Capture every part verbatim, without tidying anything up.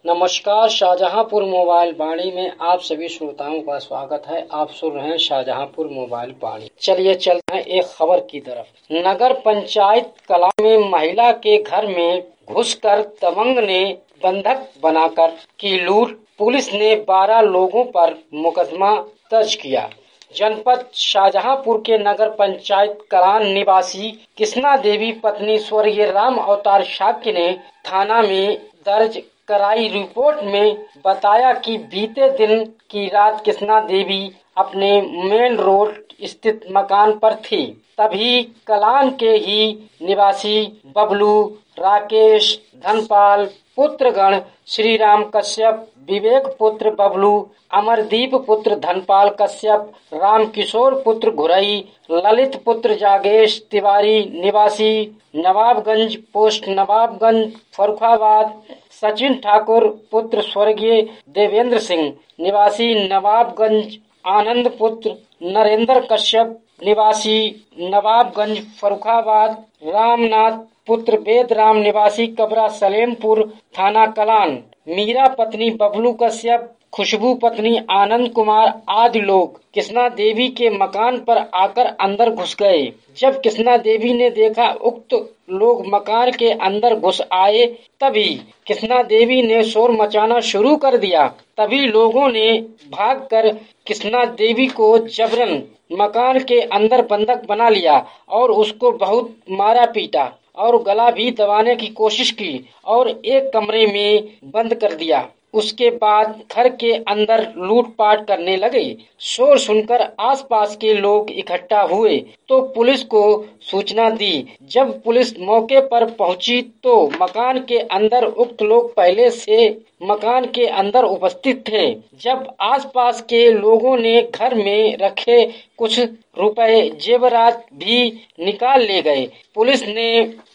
नमस्कार, शाहजहांपुर मोबाइल वाणी में आप सभी श्रोताओं का स्वागत है। आप सुन रहे हैं शाहजहांपुर मोबाइल वाणी। चलिए चलते हैं एक खबर की तरफ। नगर पंचायत कला में महिला के घर में घुसकर दबंग ने बंधक बनाकर की लूट। पुलिस ने बारह लोगों पर मुकदमा दर्ज किया। जनपद शाहजहांपुर के नगर पंचायत कलान निवासी कृष्णा देवी पत्नी स्वर्गीय राम अवतार शाक्य ने थाना में दर्ज कराई रिपोर्ट में बताया कि बीते दिन की रात कृष्णा देवी अपने मेन रोड स्थित मकान पर थी। तभी कलान के ही निवासी बबलू, राकेश, धनपाल पुत्रगण श्रीराम कश्यप, विवेक पुत्र बबलू, अमरदीप पुत्र धनपाल कश्यप, राम किशोर पुत्र घुरई, ललित पुत्र जागेश तिवारी निवासी नवाबगंज पोस्ट नवाबगंज फर्रुखाबाद, सचिन ठाकुर पुत्र स्वर्गीय देवेंद्र सिंह निवासी नवाबगंज, आनंद पुत्र नरेंद्र कश्यप निवासी नवाबगंज फर्रुखाबाद, रामनाथ पुत्र वेद राम निवासी कबरा सलेमपुर थाना कलान, मीरा पत्नी बबलू कश्यप, खुशबू पत्नी आनंद कुमार आदि लोग कृष्णा देवी के मकान पर आकर अंदर घुस गए। जब कृष्णा देवी ने देखा उक्त लोग मकान के अंदर घुस आए, तभी कृष्णा देवी ने शोर मचाना शुरू कर दिया। तभी लोगों ने भागकर कृष्णा देवी को जबरन मकान के अंदर बंधक बना लिया और उसको बहुत मारा पीटा और गला भी दबाने की कोशिश की और एक कमरे में बंद कर दिया। उसके बाद घर के अंदर लूटपाट करने लगे। शोर सुनकर आसपास के लोग इकट्ठा हुए तो पुलिस को सूचना दी। जब पुलिस मौके पर पहुंची तो मकान के अंदर उक्त लोग पहले से मकान के अंदर उपस्थित थे। जब आसपास के लोगों ने घर में रखे कुछ रुपए जेवरात भी निकाल ले गए। पुलिस ने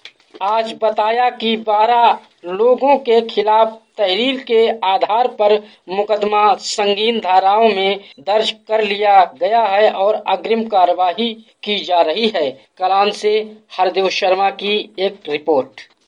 आज बताया कि बारह लोगों के खिलाफ तहरीर के आधार पर मुकदमा संगीन धाराओं में दर्ज कर लिया गया है और अग्रिम कार्यवाही की जा रही है। कलान से हरदेव शर्मा की एक रिपोर्ट।